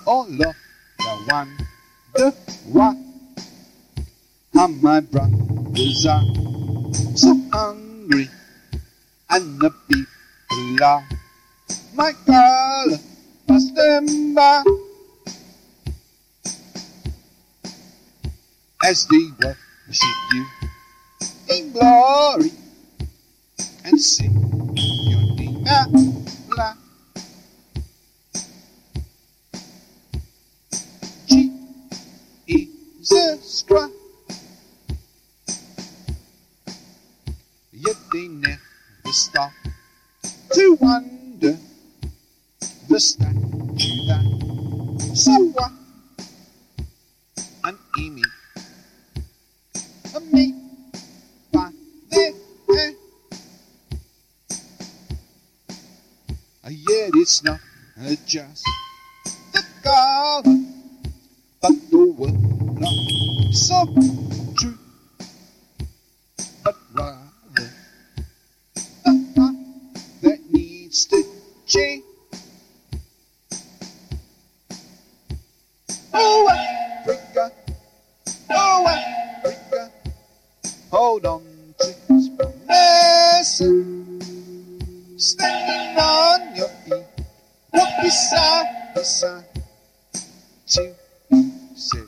all of the wonder why how my brothers are so hungry and the people are my color pass them by as they worship you in glory and sing your name out loud. Jesus Christ, yet they never stop to wonder the statue that so what an image made by their hand. Yet it's not just the color, but the word not so true, but rather the heart that needs to change. Oh Africa, oh Africa, hold on to this promise, standing on your feet, walk beside to be set.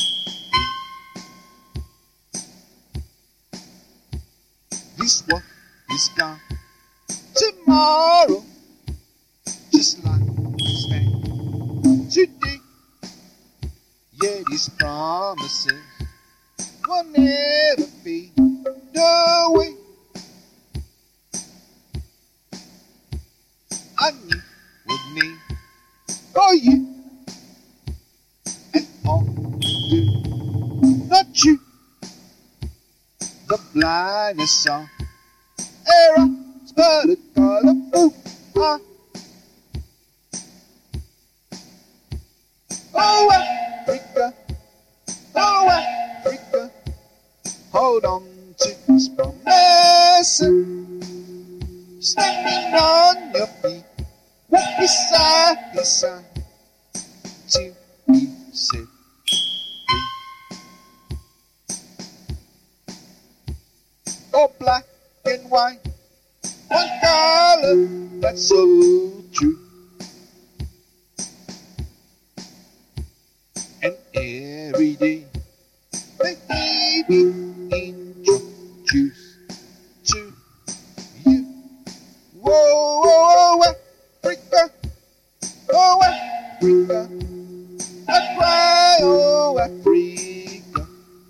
This world is gone tomorrow, just like it's stand today. Yet His promises will never fade away. I knew would need for you and all do not you. The blindness of error, but a colorful heart. Oh Africa, oh Africa, hold on to this promise, standing on your feet, walk beside to be set. Oh, black and white, one color, that's so true. And every day, they be introduced to you. Whoa, whoa, Africa, oh Africa, I cry, oh Africa,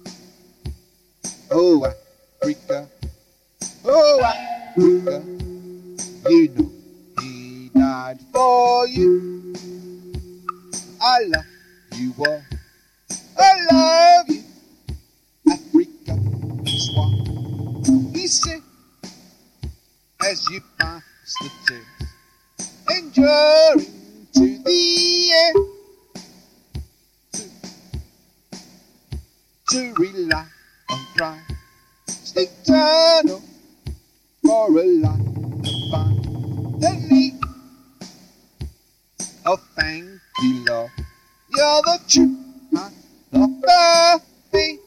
oh Africa. Oh Africa, you know He died for you. I love you all, I love you. Africa is what He said as you pass the test, enduring to the end. To rely on Christ eternal, for a life abundantly. Oh, thank you, Lord, you're the truth of the faith.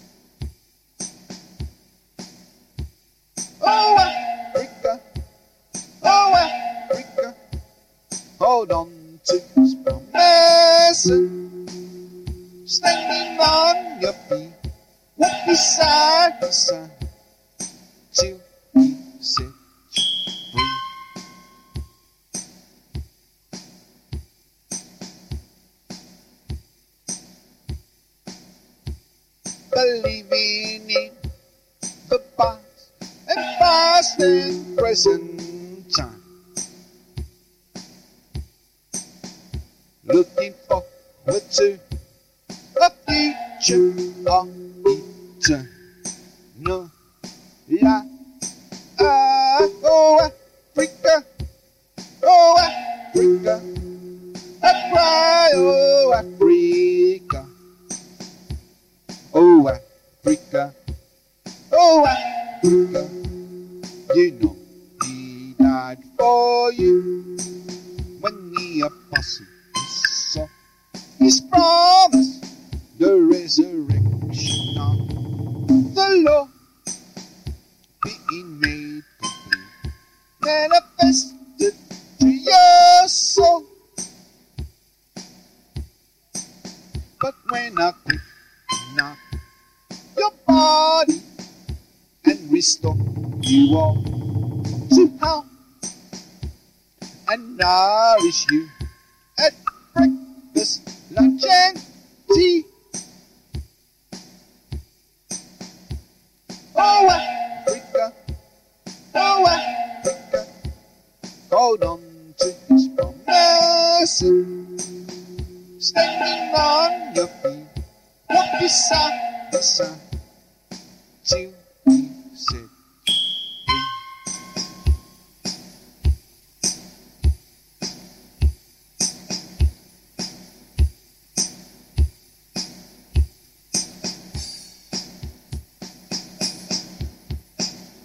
Oh Africa, oh Africa, hold on to His promise, standing on your feet, walk beside till He set free. Believing in the past and past and present time, looking forward to a future of eternal life. Oh Africa, oh Africa, I cry, oh Africa, oh Africa, oh Africa, you know He died for you when the apostles saw He's promised the resurrection of the Lord being made complete, manifested to your soul. But when I quicken your body and restore you all to health and nourish you at breakfast, lunch, and tea. Oh, Africa, hold on to His promises, standing on your feet, walk beside till He said.